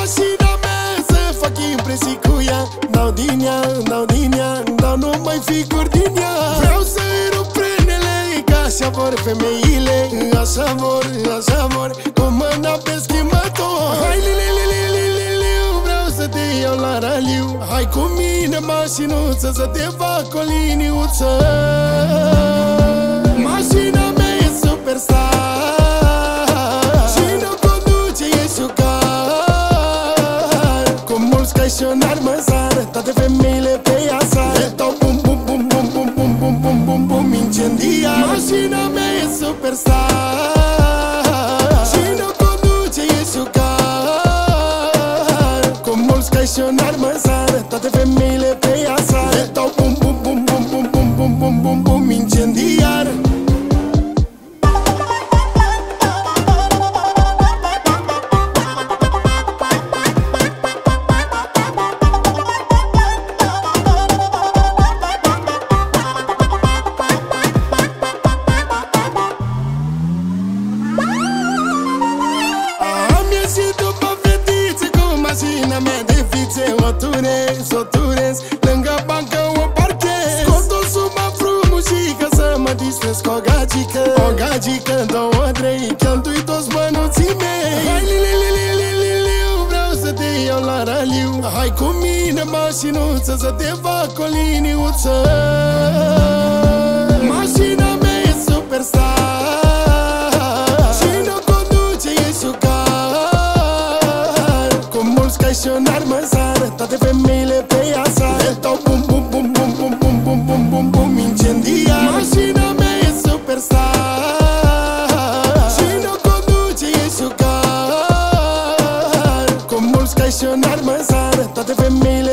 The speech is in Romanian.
mașina mea să fac impresii cu ea. Dau din ea, dau din ea, dau numai figuri din ea. Vreau să rup frânele, că așa vor femeile. Așa vor, cu mâna pe schimbător. Hai vreau să te iau la raliu. Hai cu mine mașinuță, să te fac o liniuță. Mașina mea e superstar și nu conduce, e șucar. Cu mulți caișonari mă sar, toate femeile pe ea sar. Le dau bum bum bum bum bum bum bum bum bum bum incendiar. Mașina mea e superstar și nu conduce, e șucar. Cu mulți caișonari mă sar, toate femeile pe ea sar. Le dau bum bum bum bum bum bum bum bum bum bum incendiar. Mașina mea de fițe, o turez, lângă bancă o parchez. Scot o sumă frumușică să mă distrez cu o gagică, două, trei, cheltui toți bănuții mei. Hai vreau să te iau la raliu. Hai cu mine mașinuță, să te fac o liniuță. Mașina mea e superstar și nu conduce, e șucar. Cu mulți caișonari mă sar, toate femeile pe ea sar. Le dau bum bum bum bum bum bum bum bum bum bum incendiar. Mașina mea e superstar și nu conduce, e șucar. Cu mulți caișonari mă sar, toate femeile